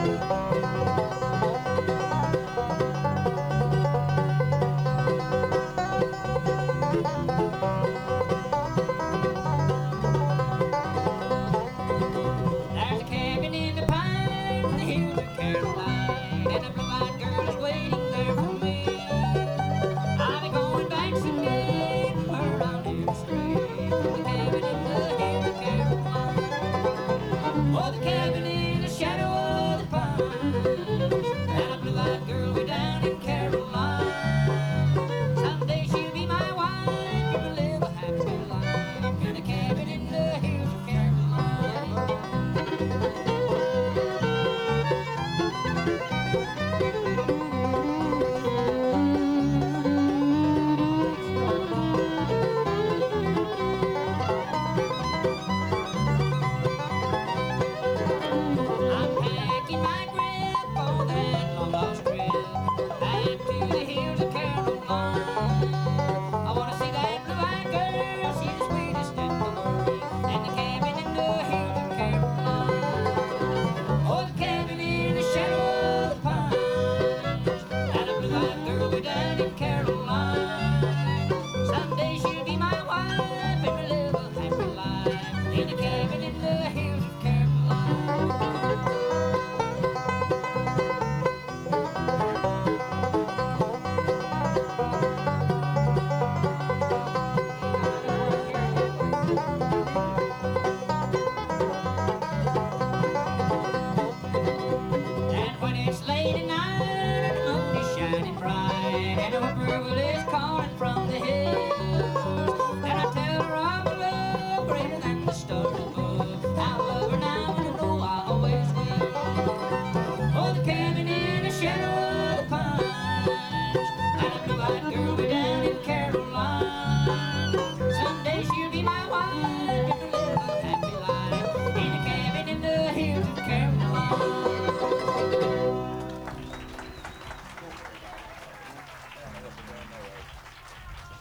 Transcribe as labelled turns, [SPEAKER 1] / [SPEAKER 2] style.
[SPEAKER 1] There's a cabin in the pine in the hills of Caroline, and a blue-eyed girl is waiting there for me. I'll be going back someday from her I'll never stray, from the cabin in the hills of Caroline. Oh, the cabin in the shadow of the pines, and a blue-eyed girl way down in Caroline. Someday she'll be my wife, and we'll live a happy life in the cabin in the hills of Caroline. I'm packing my grip for that long lost trip back to the hills of Caroline. I wanna see that blue-eyed girl, she's the sweetest in the world, and the cabin in the hills of Caroline. Oh, the cabin in the shadow of the pines, and a blue-eyed girl way down in Caroline. Someday she'll be my wife, and we'll live a happy life in the cabin in the hills of Caroline. And when it's late at night and the moon is shining bright and the whippoorwill is calling from the hills, and I tell her I'm a love greater than the stars above. I love her now and I know I always will. Oh, the cabin in the shadow of the pines, and a blue-eyed girl way down in Caroline. Someday she'll be my